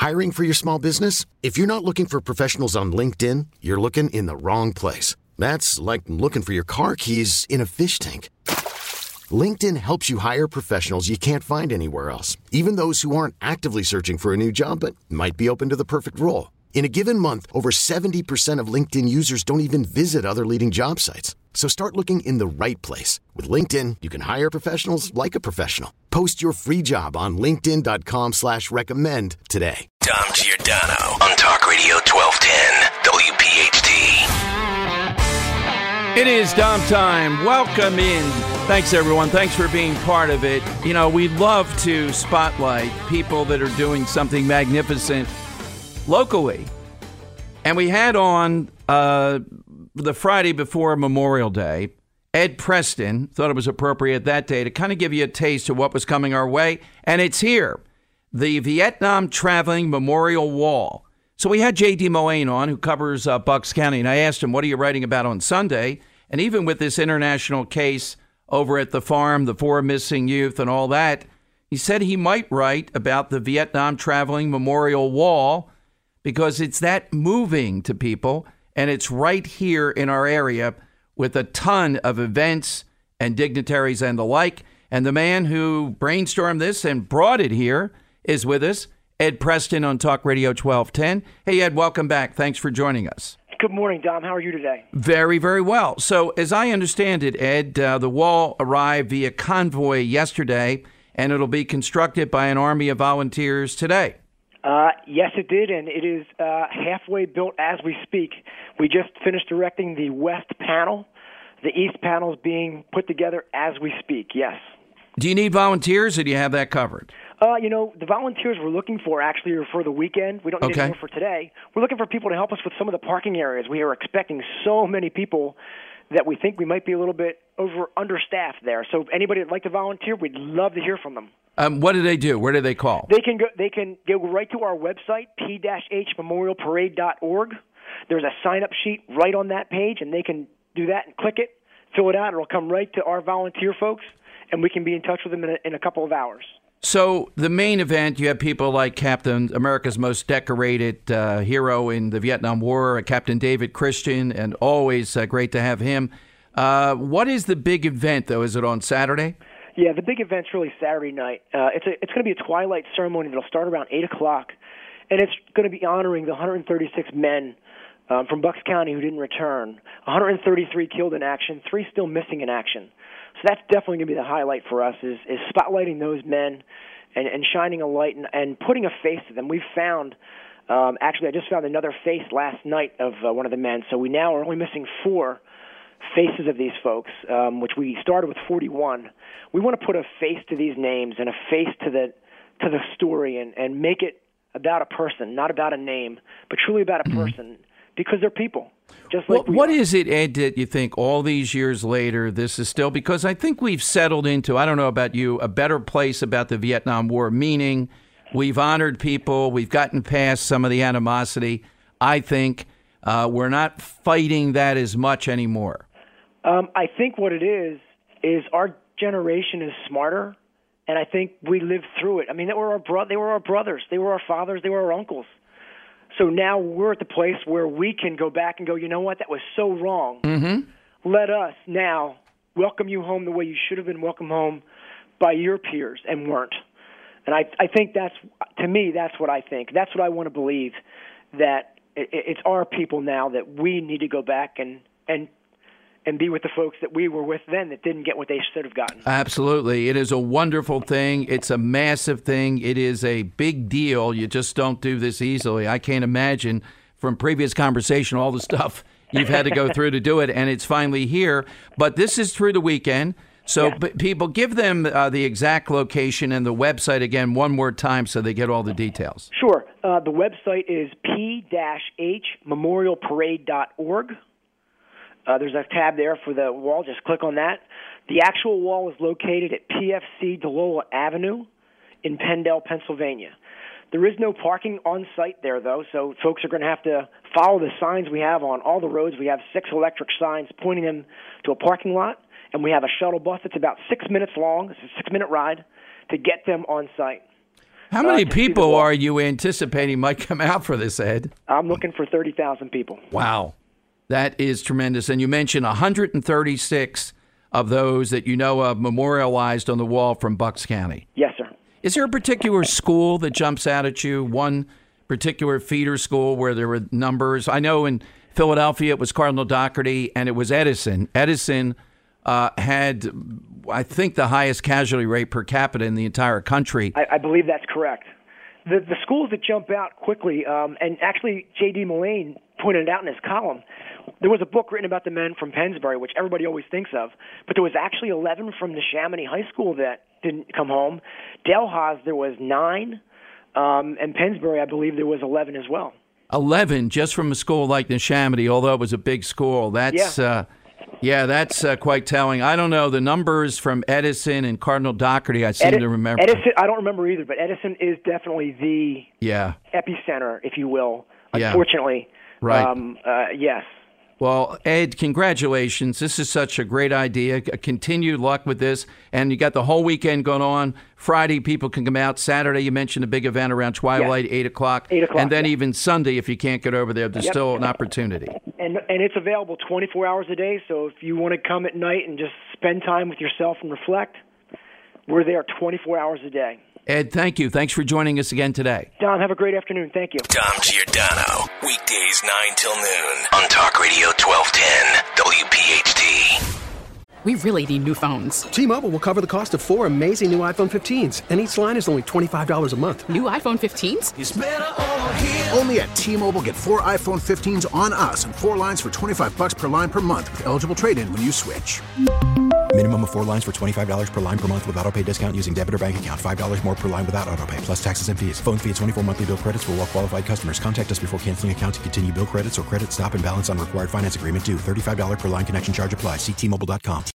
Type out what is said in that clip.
Hiring for your small business? If you're not looking for professionals on LinkedIn, you're looking in the wrong place. That's like looking for your car keys in a fish tank. LinkedIn helps you hire professionals you can't find anywhere else, even those who aren't actively searching for a new job but might be open to the perfect role. In a given month, over 70% of LinkedIn users don't even visit other leading job sites. So start looking in the right place. With LinkedIn, you can hire professionals like a professional. Post your free job on linkedin.com/recommend today. Dom Giordano on Talk Radio 1210 WPHT. It is Dom time. Welcome in. Thanks, everyone. Thanks for being part of it. You know, we love to spotlight people that are doing something magnificent locally. And we had on the Friday before Memorial Day, Ed Preston thought it was appropriate that day to kind of give you a taste of what was coming our way. And it's here, the Vietnam Traveling Memorial Wall. So we had J.D. Mullane on, who covers Bucks County, and I asked him, what are you writing about on Sunday? And even with this international case over at the farm, the 4 missing youth and all that, he said he might write about the Vietnam Traveling Memorial Wall because it's that moving to people, and it's right here in our area with a ton of events and dignitaries and the like. And the man who brainstormed this and brought it here is with us, Ed Preston on Talk Radio 1210. Hey, Ed, welcome back. Thanks for joining us. Good morning, Dom. How are you today? Very, very well. So as I understand it, Ed, the wall arrived via convoy yesterday, and it'll be constructed by an army of volunteers today. Yes, it did, and it is halfway built as we speak. We just finished erecting the west panel. The east panel is being put together as we speak, yes. Do you need volunteers, or do you have that covered? The volunteers we're looking for actually are for the weekend. We don't need any more for today. We're looking for people to help us with some of the parking areas. We are expecting so many people that we think we might be a little bit understaffed there. So if anybody would like to volunteer, we'd love to hear from them. What do they do? Where do they call? They can go right to our website, p-hmemorialparade.org. There's a sign-up sheet right on that page, and they can do that and click it, fill it out. It'll come right to our volunteer folks, and we can be in touch with them in a couple of hours. So the main event, you have people like Captain, America's most decorated hero in the Vietnam War, Captain David Christian, and always great to have him. What is the big event, though? Is it on Saturday? Yeah, the big event's really Saturday night. It's going to be a twilight ceremony that'll start around 8 o'clock, and it's going to be honoring the 136 men from Bucks County who didn't return, 133 killed in action, 3 still missing in action. So that's definitely going to be the highlight for us is spotlighting those men and shining a light and putting a face to them. We've found, actually I just found another face last night of one of the men, so we now are only missing 4 faces of these folks, which we started with 41. We want to put a face to these names and a face to the story and make it about a person, not about a name, but truly about a person, because they're people. Just like what is it, Ed, that you think all these years later this is still, because I think we've settled into, I don't know about you, a better place about the Vietnam War, meaning we've honored people, we've gotten past some of the animosity. I think we're not fighting that as much anymore. I think what it is our generation is smarter, and I think we lived through it. I mean, they were our brothers, they were our fathers, they were our uncles. So now we're at the place where we can go back and go, you know what, that was so wrong. Mm-hmm. Let us now welcome you home the way you should have been welcomed home by your peers and weren't. And I think that's what I think. That's what I want to believe, that it's our people now that we need to go back and be with the folks that we were with then that didn't get what they should have gotten. Absolutely. It is a wonderful thing. It's a massive thing. It is a big deal. You just don't do this easily. I can't imagine from previous conversation all the stuff you've had to go through to do it, and it's finally here. But this is through the weekend. So people, give them the exact location and the website again one more time so they get all the details. Sure. The website is p-hmemorialparade.org. There's a tab there for the wall. Just click on that. The actual wall is located at PFC DeLola Avenue in Pendle, Pennsylvania. There is no parking on site there, though, so folks are going to have to follow the signs we have on all the roads. We have 6 electric signs pointing them to a parking lot, and we have a shuttle bus that's about 6 minutes long. It's a 6-minute ride to get them on site. How many to see the people wall. are you anticipating might come out for this, Ed? I'm looking for 30,000 people. Wow. That is tremendous. And you mentioned 136 of those that you know of memorialized on the wall from Bucks County. Yes, sir. Is there a particular school that jumps out at you, one particular feeder school where there were numbers? I know in Philadelphia it was Cardinal Doherty and it was Edison. Edison had, I think, the highest casualty rate per capita in the entire country. I believe that's correct. The schools that jump out quickly, and actually J.D. Mullane pointed it out in his column, there was a book written about the men from Pennsbury, which everybody always thinks of, but there was actually 11 from the Chamonix High School that didn't come home. Dalhousie, there was 9, and Pennsbury, I believe there was 11 as well. 11 just from a school like Neshaminy, although it was a big school. That's that's quite telling. I don't know the numbers from Edison and Cardinal Doherty. I seem to remember. Edison, I don't remember either, but Edison is definitely the epicenter, if you will. Unfortunately, yes. Well, Ed, congratulations. This is such a great idea. Continued luck with this. And you got the whole weekend going on. Friday, people can come out. Saturday, you mentioned a big event around twilight, 8 o'clock. 8 o'clock. And then even Sunday, if you can't get over there, there's still an opportunity. And it's available 24 hours a day. So if you want to come at night and just spend time with yourself and reflect, we're there 24 hours a day. Ed, thank you. Thanks for joining us again today. Don, have a great afternoon. Thank you. Dom Giordano, weekdays 9 till noon on Talk Radio 1210 WPHT. We really need new phones. T-Mobile will cover the cost of 4 amazing new iPhone 15s, and each line is only $25 a month. New iPhone 15s? It's better over here. Only at T-Mobile, get 4 iPhone 15s on us and 4 lines for $25 per line per month with eligible trade-in when you switch. Minimum of 4 lines for $25 per line per month with autopay discount using debit or bank account. $5 more per line without autopay, plus taxes and fees. Phone fee at 24 monthly bill credits for well-qualified customers. Contact us before canceling account to continue bill credits or credit stop and balance on required finance agreement due. $35 per line connection charge applies. See T-Mobile.com.